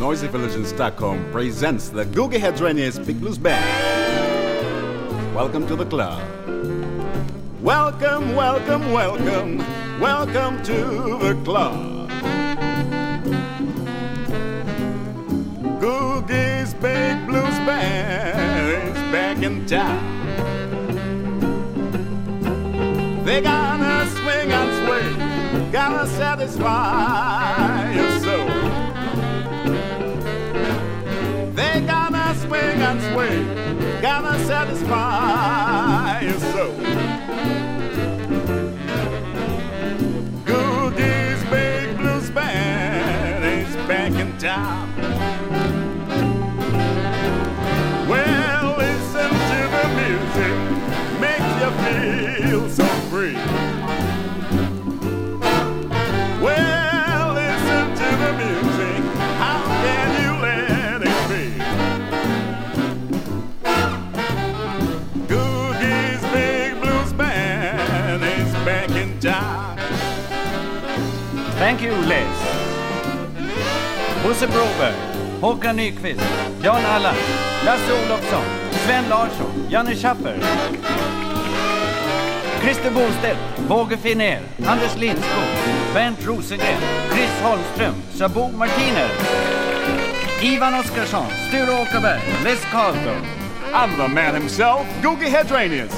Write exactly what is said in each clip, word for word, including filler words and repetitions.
Noisy Village in Stockholm presents the Googie Headreniers Big Blues Band. Welcome to the club. Welcome, welcome, welcome, welcome to the club. Googie's Big Blues Band is back in town. They gonna swing and sway, gonna satisfy your soul. They gonna swing and sway, gonna satisfy your soul. Googie's Big Blues Band is back in town. Well, listen to the music, makes you feel so free. Well, listen to the music, how can you let it be? Googie's Big Blues Band is back in town. Thank you, Les. Bosse Broberg, Håkan Nyqvist, Jan Allan, Lasse Olofsson, Sven Larsson, Janne Schaffer, Christer Bostedt, Våge Finner, Anders Lindskog, Bernt Rosengren, Chris Holmström, Sabo Martiner, Ivan Oskarsson, Sture Åkerberg, Les Carlton. I'm the man himself, Googie Headreniers.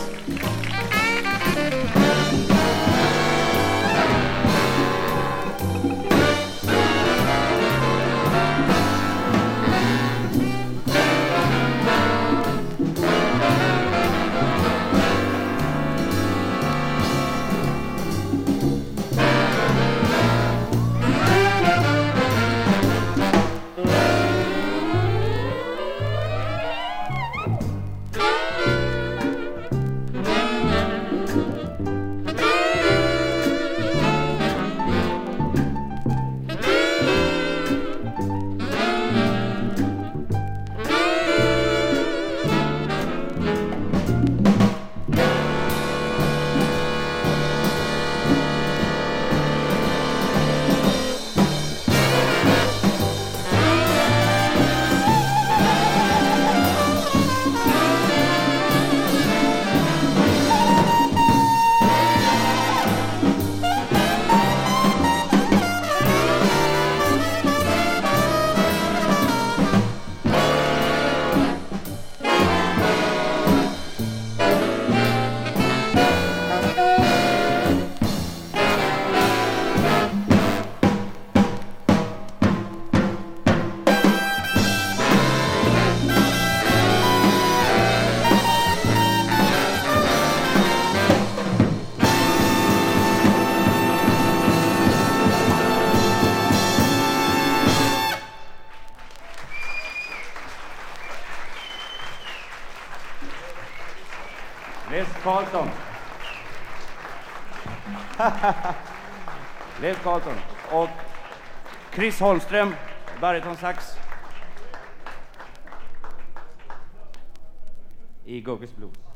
Les Carlton. Les Carlton och Chris Holmström, baritonsax i Googies Blues.